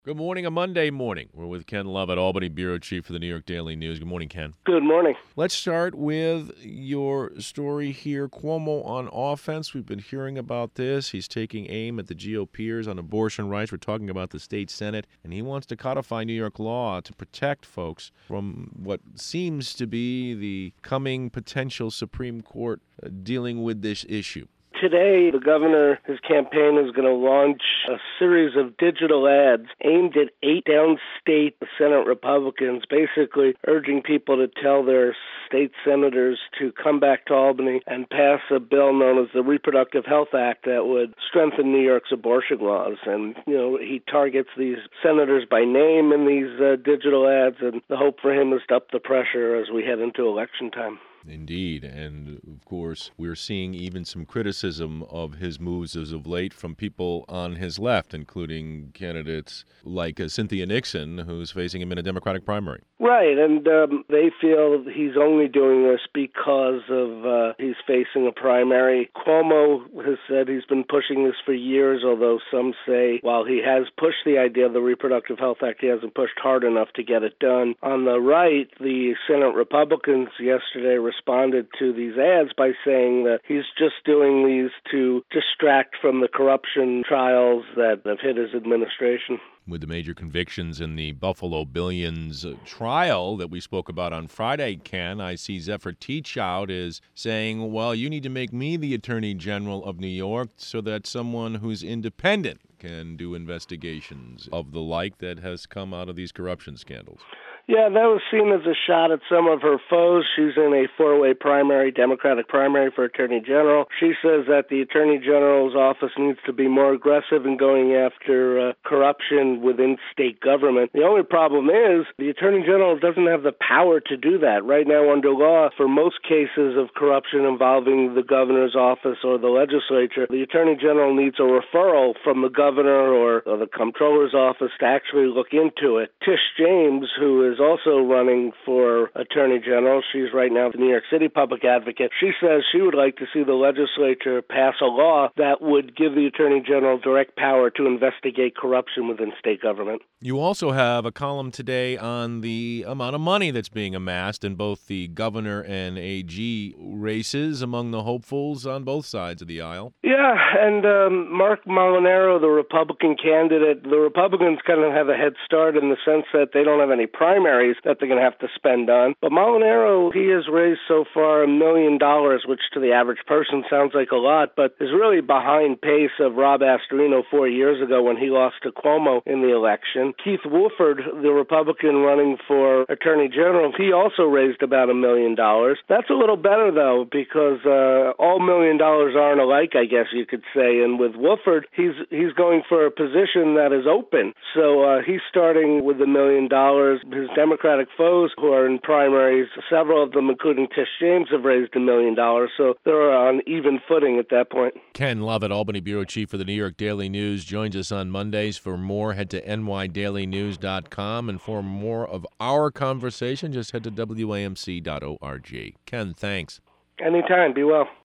Good morning, a Monday morning. We're with Ken Lovett, Albany Bureau Chief for the New York Daily News. Good morning, Ken. Good morning. Let's start with your story here. Cuomo on offense. We've been hearing about this. He's taking aim at the GOPers on abortion rights. We're talking about the state Senate, and he wants to codify New York law to protect folks from what seems to be the coming potential Supreme Court dealing with this issue. Today, the governor, his campaign is going to launch a series of digital ads aimed at 8 downstate Senate Republicans, basically urging people to tell their state senators to come back to Albany and pass a bill known as the Reproductive Health Act that would strengthen New York's abortion laws. And, he targets these senators by name in these digital ads, and the hope for him is to up the pressure as we head into election time. Indeed. And, of course, we're seeing even some criticism of his moves as of late from people on his left, including candidates like Cynthia Nixon, who's facing him in a Democratic primary. Right, and they feel he's only doing this because of he's facing a primary. Cuomo has said he's been pushing this for years, although some say while he has pushed the idea of the Reproductive Health Act, he hasn't pushed hard enough to get it done. On the right, the Senate Republicans yesterday responded to these ads by saying that he's just doing these to distract from the corruption trials that have hit his administration. With the major convictions in the Buffalo Billions trial that we spoke about on Friday, Ken, I see Zephyr Teachout is saying, well, you need to make me the Attorney General of New York so that someone who's independent can do investigations of the like that has come out of these corruption scandals. Yeah, that was seen as a shot at some of her foes. She's in a four-way primary, Democratic primary for Attorney General. She says that the Attorney General's office needs to be more aggressive in going after corruption within state government. The only problem is the Attorney General doesn't have the power to do that. Right now, under law, for most cases of corruption involving the governor's office or the legislature, the Attorney General needs a referral from the governor or the comptroller's office to actually look into it. Tish James, who is also running for Attorney General. She's right now the New York City public advocate. She says she would like to see the legislature pass a law that would give the Attorney General direct power to investigate corruption within state government. You also have a column today on the amount of money that's being amassed in both the governor and AG races among the hopefuls on both sides of the aisle. Yeah, and Mark Molinaro, the Republican candidate, the Republicans kind of have a head start in the sense that they don't have any primaries that they're going to have to spend on. But Molinaro, he has raised so far $1 million, which to the average person sounds like a lot, but is really behind pace of Rob Astorino 4 years ago when he lost to Cuomo in the election. Keith Wofford, the Republican running for Attorney General, he also raised about $1 million. That's a little better, though, because all $1 million aren't alike, I guess you could say. And with Wofford, he's going for a position that is open. So he's starting with $1 million. His Democratic foes who are in primaries, several of them, including Tish James, have raised $1 million. So they're on even footing at that point. Ken Lovett, Albany Bureau Chief for the New York Daily News, joins us on Mondays. For more, head to nydailynews.com. And for more of our conversation, just head to WAMC.org. Ken, thanks. Anytime. Be well.